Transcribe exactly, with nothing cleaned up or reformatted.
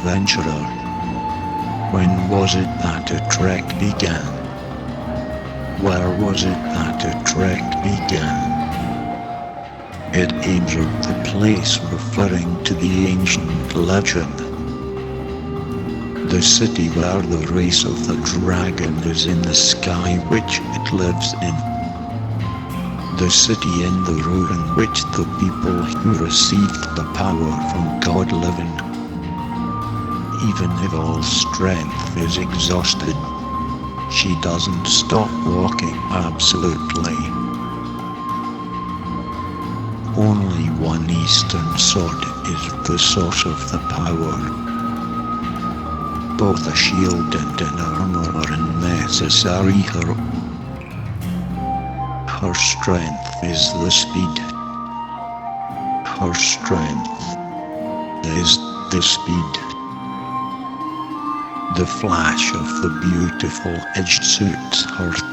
adventurer. When was it that a trek began? Where was it that a trek began? It entered the place referring to the ancient legend. The city where the race of the dragon is in the sky which it lives in. The city in the ruin which the people who received the power from God live in. Even if all strength is exhausted, she doesn't stop walking absolutely. Only one Eastern sword is the source of the power. Both a shield and an armor are necessary. Her, her strength is the speed. Her strength is the speed. The flash of the beautiful edged suits her